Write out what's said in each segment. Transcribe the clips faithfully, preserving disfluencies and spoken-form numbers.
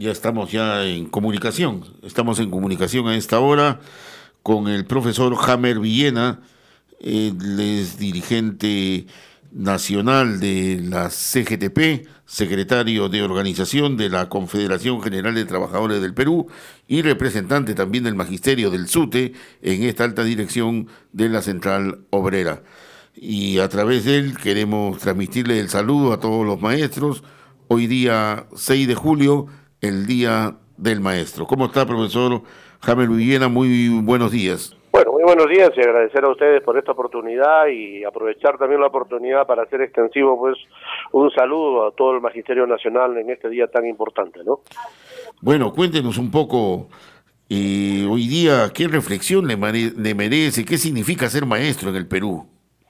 Ya estamos ya en comunicación, estamos en comunicación a esta hora con el profesor Jamer Villena. Él es dirigente nacional de la C G T P, secretario de organización de la Confederación General de Trabajadores del Perú y representante también del magisterio del SUTE en esta alta dirección de la Central Obrera. Y a través de él queremos transmitirle el saludo a todos los maestros. Hoy día seis de julio, el Día del Maestro. ¿Cómo está, profesor Jamer Villena? Muy buenos días. Bueno, muy buenos días y agradecer a ustedes por esta oportunidad y aprovechar también la oportunidad para hacer extensivo pues un saludo a todo el Magisterio Nacional en este día tan importante, ¿no? Bueno, cuéntenos un poco eh, hoy día qué reflexión le, le merece, qué significa ser maestro en el Perú.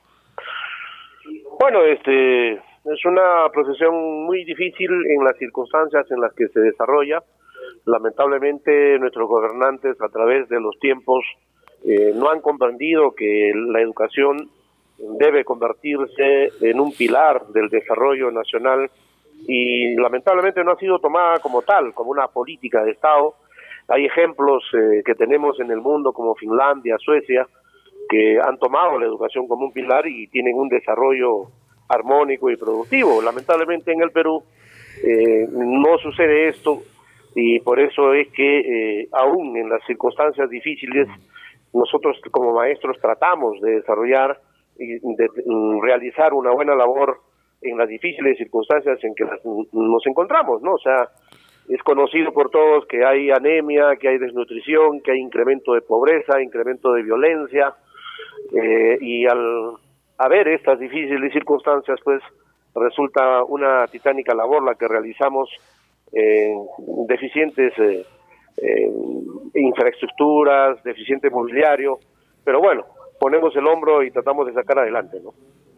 Bueno, este es una profesión muy difícil en las circunstancias en las que se desarrolla. Lamentablemente nuestros gobernantes a través de los tiempos Eh, no han comprendido que la educación debe convertirse en un pilar del desarrollo nacional y lamentablemente no ha sido tomada como tal, como una política de Estado. Hay ejemplos eh, que tenemos en el mundo como Finlandia, Suecia, que han tomado la educación como un pilar y tienen un desarrollo armónico y productivo. Lamentablemente en el Perú eh, no sucede esto y por eso es que eh, aún en las circunstancias difíciles nosotros como maestros tratamos de desarrollar y de realizar una buena labor en las difíciles circunstancias en que nos encontramos, ¿no? O sea, es conocido por todos que hay anemia, que hay desnutrición, que hay incremento de pobreza, incremento de violencia, eh, y al haber estas difíciles circunstancias, pues resulta una titánica labor la que realizamos en deficientes eh, Eh, infraestructuras, deficiente mobiliario, pero bueno, ponemos el hombro y tratamos de sacar adelante, ¿no?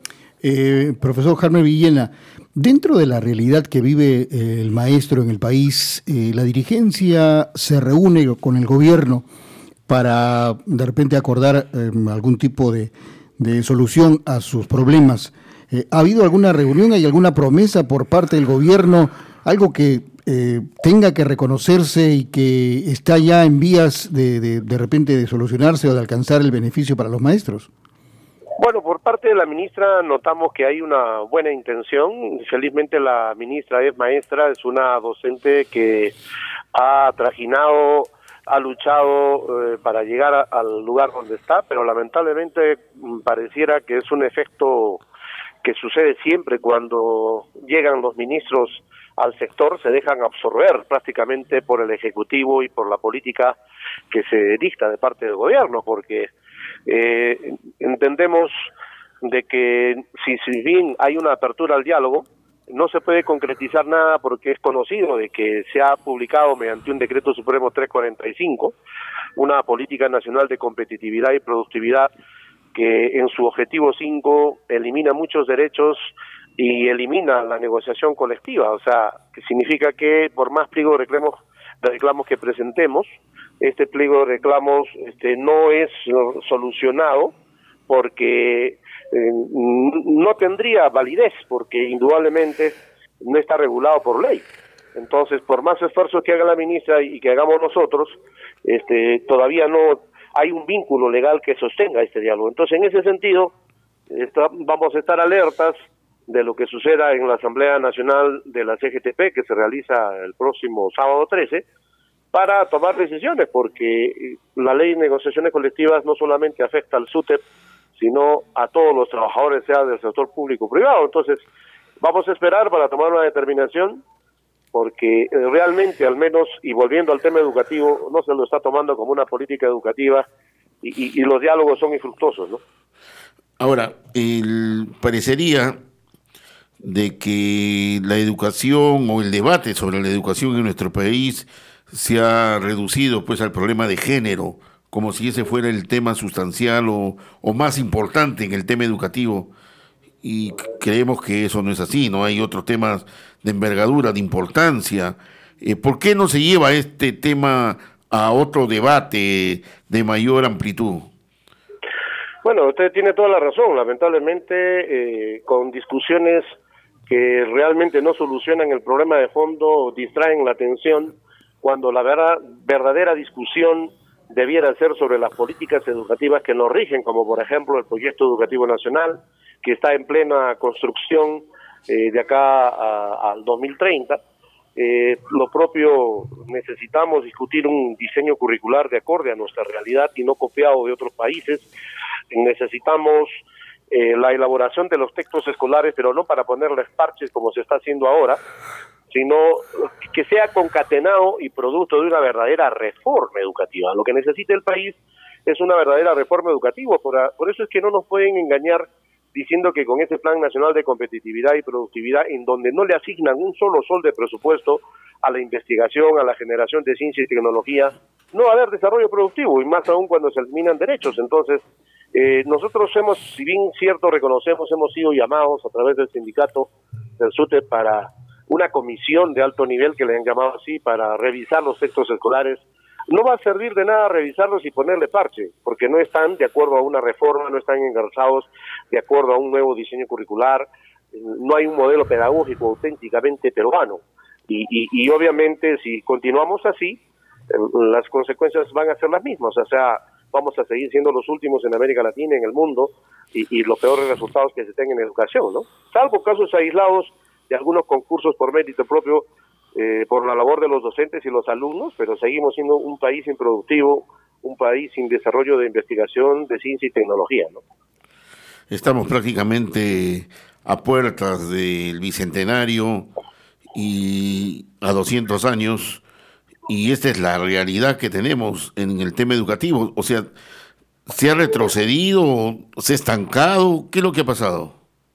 Eh, profesor Jamer Villena, dentro de la realidad que vive eh, el maestro en el país, eh, la dirigencia se reúne con el gobierno para de repente acordar eh, algún tipo de, de solución a sus problemas. Eh, ¿Ha habido alguna reunión, hay alguna promesa por parte del gobierno, algo que Eh, tenga que reconocerse y que está ya en vías de, de, de repente de solucionarse o de alcanzar el beneficio para los maestros? Bueno, por parte de la ministra notamos que hay una buena intención. Felizmente la ministra es maestra, es una docente que ha trajinado, ha luchado eh, para llegar a, al lugar donde está, pero lamentablemente pareciera que es un efecto que sucede siempre cuando llegan los ministros al sector, se dejan absorber prácticamente por el Ejecutivo y por la política que se dicta de parte del gobierno, porque eh, entendemos de que si, si bien hay una apertura al diálogo, no se puede concretizar nada porque es conocido de que se ha publicado mediante un decreto supremo trescientos cuarenta y cinco una política nacional de competitividad y productividad que en su objetivo cinco elimina muchos derechos y elimina la negociación colectiva, o sea, que significa que por más pliego de reclamos, de reclamos que presentemos, este pliego de reclamos este, no es solucionado porque eh, no tendría validez, porque indudablemente no está regulado por ley. Entonces, por más esfuerzos que haga la ministra y que hagamos nosotros, este, todavía no hay un vínculo legal que sostenga este diálogo. Entonces, en ese sentido, está, vamos a estar alertas de lo que suceda en la Asamblea Nacional de la C G T P, que se realiza el próximo sábado trece, para tomar decisiones, porque la ley de negociaciones colectivas no solamente afecta al SUTEP, sino a todos los trabajadores, sea del sector público o privado. Entonces, vamos a esperar para tomar una determinación, porque realmente, al menos, y volviendo al tema educativo, no se lo está tomando como una política educativa y, y, y los diálogos son infructuosos, ¿no? Ahora, el, parecería de que la educación o el debate sobre la educación en nuestro país se ha reducido pues al problema de género, como si ese fuera el tema sustancial o, o más importante en el tema educativo, y creemos que eso no es así, no hay otros temas de envergadura, de importancia. Eh, ¿por qué no se lleva este tema a otro debate de mayor amplitud? Bueno, usted tiene toda la razón, lamentablemente eh, con discusiones que realmente no solucionan el problema de fondo, distraen la atención, cuando la verdad, verdadera discusión debiera ser sobre las políticas educativas que nos rigen, como por ejemplo el Proyecto Educativo Nacional, que está en plena construcción eh, de acá al dos mil treinta. Eh, lo propio, necesitamos discutir un diseño curricular de acorde a nuestra realidad y no copiado de otros países. Necesitamos eh, la elaboración de los textos escolares, pero no para ponerles parches como se está haciendo ahora, sino que sea concatenado y producto de una verdadera reforma educativa. Lo que necesita el país es una verdadera reforma educativa, por, por eso es que no nos pueden engañar diciendo que con ese Plan Nacional de Competitividad y Productividad, en donde no le asignan un solo sol de presupuesto a la investigación, a la generación de ciencia y tecnología, no va a haber desarrollo productivo, y más aún cuando se eliminan derechos. Entonces, eh, nosotros hemos, si bien cierto reconocemos, hemos sido llamados a través del sindicato del SUTE para una comisión de alto nivel, que le han llamado así, para revisar los textos escolares. No va a servir de nada revisarlos y ponerle parche, porque no están de acuerdo a una reforma, no están engarzados de acuerdo a un nuevo diseño curricular, no hay un modelo pedagógico auténticamente peruano. Y, y, y obviamente si continuamos así, las consecuencias van a ser las mismas, o sea, vamos a seguir siendo los últimos en América Latina, en el mundo, y, y los peores resultados que se tengan en educación, ¿no? Salvo casos aislados de algunos concursos por mérito propio, Eh, por la labor de los docentes y los alumnos, pero seguimos siendo un país improductivo, un país sin desarrollo de investigación, de ciencia y tecnología, ¿no? Estamos prácticamente a puertas del Bicentenario y a doscientos años, y esta es la realidad que tenemos en el tema educativo. O sea, ¿se ha retrocedido, se ha estancado? ¿Qué es lo que ha pasado?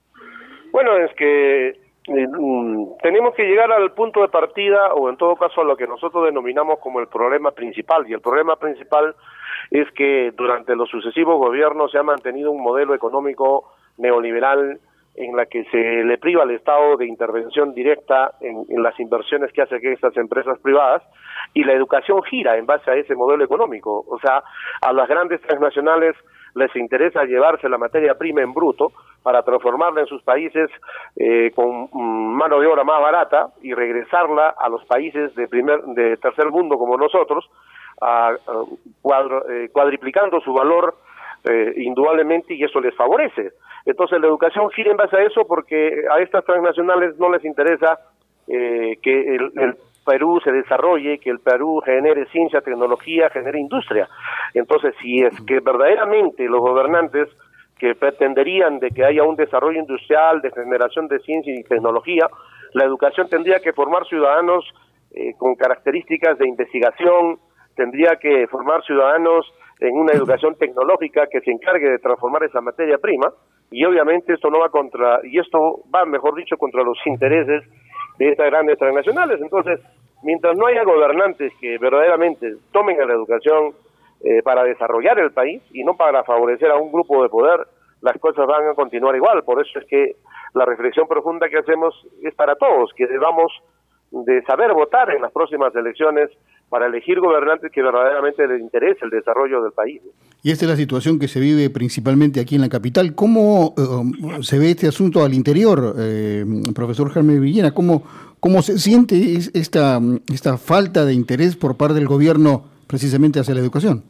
Bueno, es que Eh, um, tenemos que llegar al punto de partida, o en todo caso a lo que nosotros denominamos como el problema principal, y el problema principal es que durante los sucesivos gobiernos se ha mantenido un modelo económico neoliberal en la que se le priva al Estado de intervención directa en, en las inversiones que hacen estas empresas privadas, y la educación gira en base a ese modelo económico. O sea, a las grandes transnacionales les interesa llevarse la materia prima en bruto para transformarla en sus países eh, con mm, mano de obra más barata y regresarla a los países de primer de tercer mundo como nosotros, a, a, cuadro, eh, cuadriplicando su valor eh, indudablemente, y eso les favorece. Entonces la educación gira en base a eso, porque a estas transnacionales no les interesa eh, que el, el Perú se desarrolle, que el Perú genere ciencia, tecnología, genere industria. Entonces, si es que verdaderamente los gobernantes que pretenderían de que haya un desarrollo industrial, de generación de ciencia y tecnología, la educación tendría que formar ciudadanos eh, con características de investigación, tendría que formar ciudadanos en una educación tecnológica que se encargue de transformar esa materia prima, y obviamente esto no va contra, y esto va, mejor dicho, contra los intereses de estas grandes transnacionales. Entonces, mientras no haya gobernantes que verdaderamente tomen a la educación eh, para desarrollar el país y no para favorecer a un grupo de poder, las cosas van a continuar igual. Por eso es que la reflexión profunda que hacemos es para todos, que debamos de saber votar en las próximas elecciones para elegir gobernantes que verdaderamente les interese el desarrollo del país. Y esta es la situación que se vive principalmente aquí en la capital. ¿Cómo eh, se ve este asunto al interior, eh, profesor Jaime Villena? ¿Cómo, cómo se siente esta, esta falta de interés por parte del gobierno precisamente hacia la educación?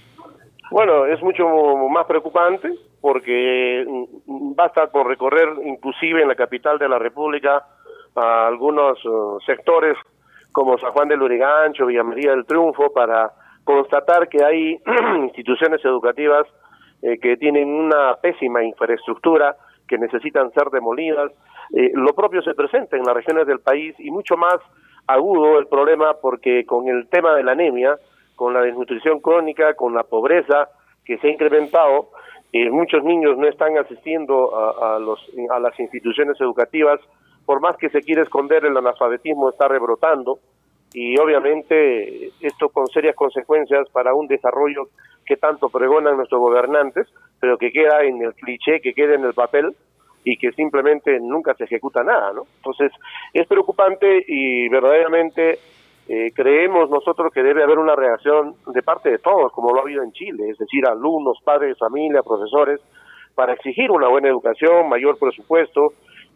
Bueno, es mucho más preocupante, porque basta por recorrer inclusive en la capital de la República a algunos uh, sectores como San Juan del Lurigancho, Villa María del Triunfo, para constatar que hay instituciones educativas eh, que tienen una pésima infraestructura, que necesitan ser demolidas. Eh, lo propio se presenta en las regiones del país, y mucho más agudo el problema porque con el tema de la anemia, con la desnutrición crónica, con la pobreza que se ha incrementado, eh, muchos niños no están asistiendo a, a, los, a las instituciones educativas. Por más que se quiere esconder, el analfabetismo está rebrotando, y obviamente esto con serias consecuencias para un desarrollo que tanto pregonan nuestros gobernantes, pero que queda en el cliché, que queda en el papel, y que simplemente nunca se ejecuta nada, ¿no? Entonces es preocupante, y verdaderamente eh, creemos nosotros que debe haber una reacción de parte de todos, como lo ha habido en Chile, es decir, alumnos, padres, familia, profesores, para exigir una buena educación, mayor presupuesto,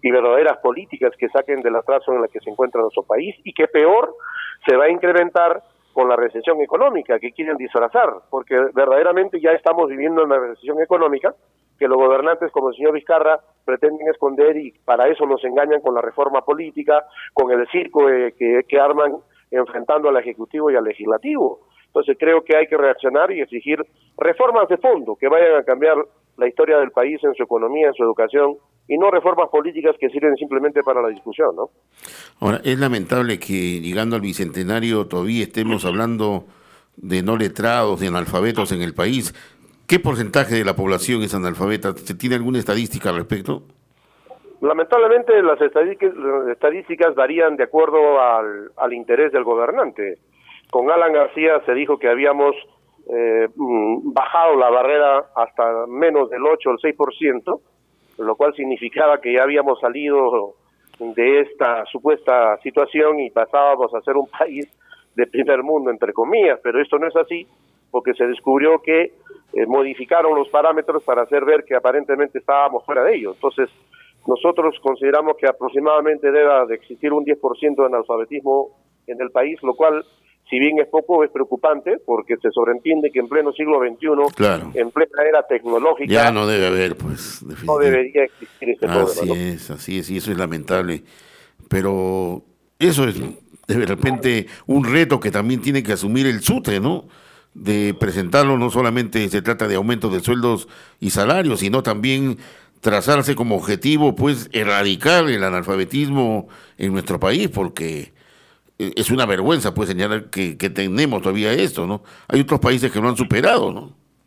y verdaderas políticas que saquen del atraso en el que se encuentra nuestro país, y que peor se va a incrementar con la recesión económica que quieren disfrazar, porque verdaderamente ya estamos viviendo una recesión económica que los gobernantes como el señor Vizcarra pretenden esconder, y para eso nos engañan con la reforma política, con el circo eh, que, que arman enfrentando al Ejecutivo y al Legislativo. Entonces creo que hay que reaccionar y exigir reformas de fondo que vayan a cambiar la historia del país en su economía, en su educación, y no reformas políticas que sirven simplemente para la discusión, ¿no? Ahora, es lamentable que llegando al Bicentenario todavía estemos hablando de no letrados, de analfabetos en el país. ¿Qué porcentaje de la población es analfabeta? ¿Se tiene alguna estadística al respecto? Lamentablemente las estadísticas, las estadísticas varían de acuerdo al, al interés del gobernante. Con Alan García se dijo que habíamos eh, bajado la barrera hasta menos del ocho o el seis por ciento, lo cual significaba que ya habíamos salido de esta supuesta situación y pasábamos a ser un país de primer mundo, entre comillas, pero esto no es así, porque se descubrió que eh, modificaron los parámetros para hacer ver que aparentemente estábamos fuera de ello. Entonces, nosotros consideramos que aproximadamente debe de existir un diez por ciento de analfabetismo en el país, lo cual, si bien es poco, es preocupante, porque se sobreentiende que en pleno siglo veintiuno, claro, en plena era tecnológica, ya no debe haber, pues, no debería existir este problema. Así ¿no? es, así es, y eso es lamentable. Pero eso es de repente un reto que también tiene que asumir el SUTE, ¿no? De presentarlo, no solamente se trata de aumento de sueldos y salarios, sino también trazarse como objetivo, pues, erradicar el analfabetismo en nuestro país, porque es una vergüenza, pues, señalar que, que tenemos todavía esto, ¿no? Hay otros países que lo han superado, ¿no?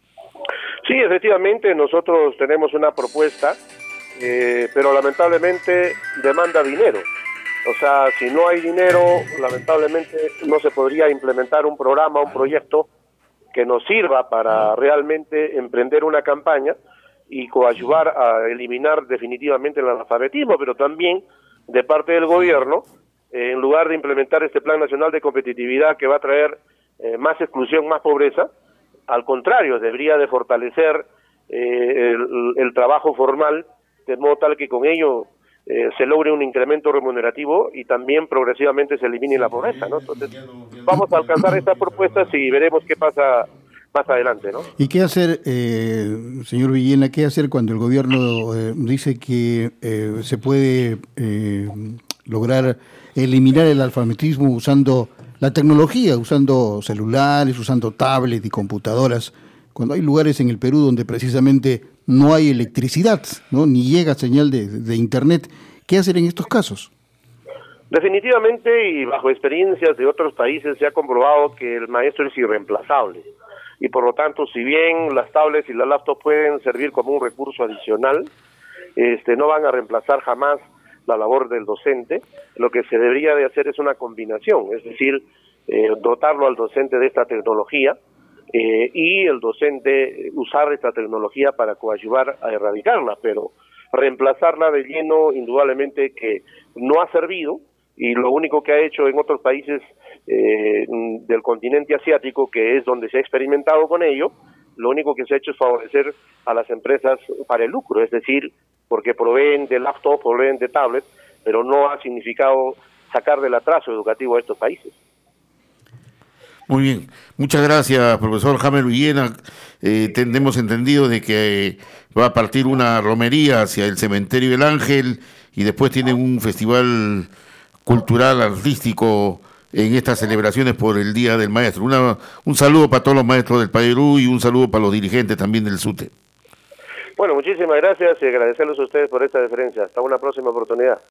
Sí, efectivamente, nosotros tenemos una propuesta, eh, pero lamentablemente demanda dinero. O sea, si no hay dinero, lamentablemente no se podría implementar un programa, un proyecto que nos sirva para realmente emprender una campaña y coadyuvar a eliminar definitivamente el analfabetismo, pero también de parte del gobierno, eh, en lugar de implementar este Plan Nacional de Competitividad que va a traer eh, más exclusión, más pobreza, al contrario, debería de fortalecer eh, el, el trabajo formal, de modo tal que con ello eh, se logre un incremento remunerativo y también progresivamente se elimine la pobreza, ¿no? Entonces, vamos a alcanzar estas propuestas y veremos qué pasa más adelante, ¿no? ¿Y qué hacer, eh, señor Villena, qué hacer cuando el gobierno eh, dice que eh, se puede eh, lograr eliminar el alfabetismo usando la tecnología, usando celulares, usando tablets y computadoras, cuando hay lugares en el Perú donde precisamente no hay electricidad, ¿no? Ni llega señal de, de internet? ¿Qué hacer en estos casos? Definitivamente, y bajo experiencias de otros países, se ha comprobado que el maestro es irreemplazable. Y por lo tanto, si bien las tablets y las laptops pueden servir como un recurso adicional, este, no van a reemplazar jamás la labor del docente. Lo que se debería de hacer es una combinación, es decir, eh, dotarlo al docente de esta tecnología eh, y el docente usar esta tecnología para coadyuvar a erradicarla, pero reemplazarla de lleno, indudablemente que no ha servido, y lo único que ha hecho en otros países eh, del continente asiático, que es donde se ha experimentado con ello, lo único que se ha hecho es favorecer a las empresas para el lucro, es decir, porque proveen de laptop, proveen de tablet, pero no ha significado sacar del atraso educativo a estos países. Muy bien, muchas gracias, profesor Jamer Villena. Eh, tenemos entendido de que eh, va a partir una romería hacia el Cementerio del Ángel y después tienen un festival cultural, artístico en estas celebraciones por el Día del Maestro. Una, un saludo para todos los maestros del Perú y un saludo para los dirigentes también del SUTE. Bueno, muchísimas gracias y agradecerles a ustedes por esta deferencia. Hasta una próxima oportunidad.